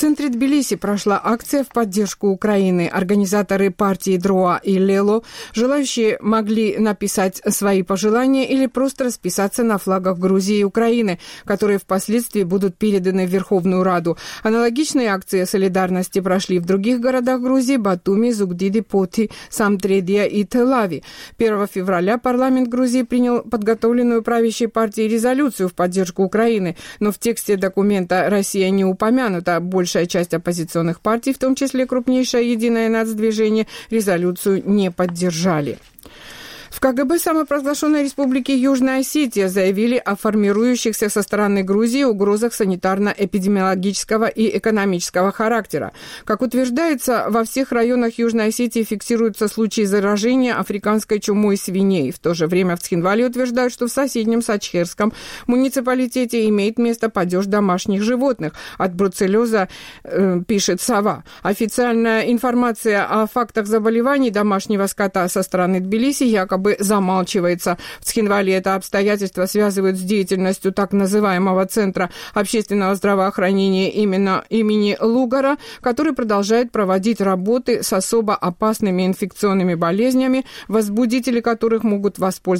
центре Тбилиси прошла акция в поддержку Украины. Организаторы партии ДРОА и ЛЕЛО, желающие могли написать свои пожелания или просто расписаться на флагах Грузии и Украины, которые впоследствии будут переданы в Верховную Раду. Аналогичные акции солидарности прошли в других городах Грузии – Батуми, Зугдиди, Поти, Самтредия и Тель-Авиве. 1 февраля парламент Грузии принял подготовленную правящей партией резолюцию в поддержку Украины, но в тексте документа Россия не упомянута. Большая часть оппозиционных партий, в том числе крупнейшее «Единое нацдвижение», резолюцию не поддержали. В КГБ самопровозглашенной республики Южная Осетия заявили о формирующихся со стороны Грузии угрозах санитарно-эпидемиологического и экономического характера. Как утверждается, во всех районах Южной Осетии фиксируются случаи заражения африканской чумой свиней. В то же время в Цхинвале утверждают, что в соседнем Сачхерском муниципалитете имеет место падеж домашних животных. От бруцеллеза, пишет «Сова». Официальная информация о фактах заболеваний домашнего скота со стороны Тбилиси якобы замалчивается. В Цхинвале это обстоятельство связывают с деятельностью так называемого Центра общественного здравоохранения имени Лугара, который продолжает проводить работы с особо опасными инфекционными болезнями, возбудители которых могут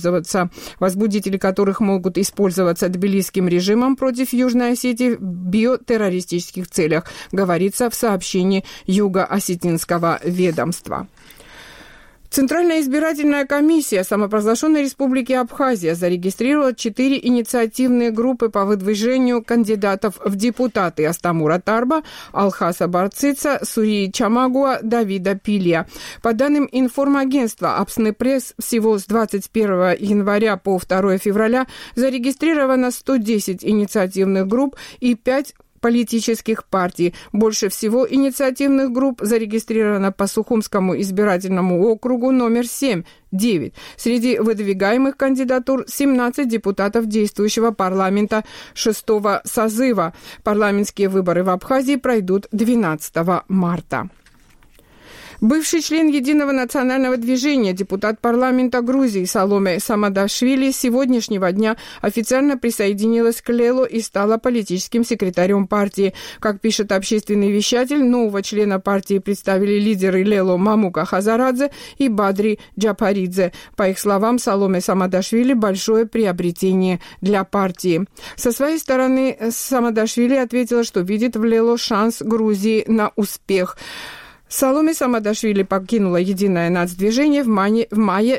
использоваться тбилисским режимом против Южной Осетии в биотеррористических целях, говорится в сообщении Юго-Осетинского ведомства. Центральная избирательная комиссия самопровозглашенной республики Абхазия зарегистрировала 4 инициативные группы по выдвижению кандидатов в депутаты: Астамура Тарба, Алхаса Барцица, Сурии Чамагуа, Давида Пилья. По данным информагентства Апснепресс, всего с 21 января по 2 февраля зарегистрировано 110 инициативных групп и 5 политических партий. Больше всего инициативных групп зарегистрировано по Сухумскому избирательному округу номер 7-9. Среди выдвигаемых кандидатур 17 депутатов действующего парламента 6-го созыва. Парламентские выборы в Абхазии пройдут 12 марта. Бывший член Единого национального движения, депутат парламента Грузии Саломе Самадашвили с сегодняшнего дня официально присоединилась к ЛЕЛО и стала политическим секретарем партии. Как пишет общественный вещатель, нового члена партии представили лидеры ЛЕЛО Мамука Хазарадзе и Бадри Джапаридзе. По их словам, Саломе Самадашвили – большое приобретение для партии. Со своей стороны, Самадашвили ответила, что видит в ЛЕЛО шанс Грузии на успех. Саломе Самадашвили покинула Единое нацдвижение в мае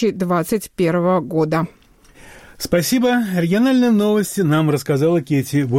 2021 года. Спасибо. Региональные новости нам рассказала Кети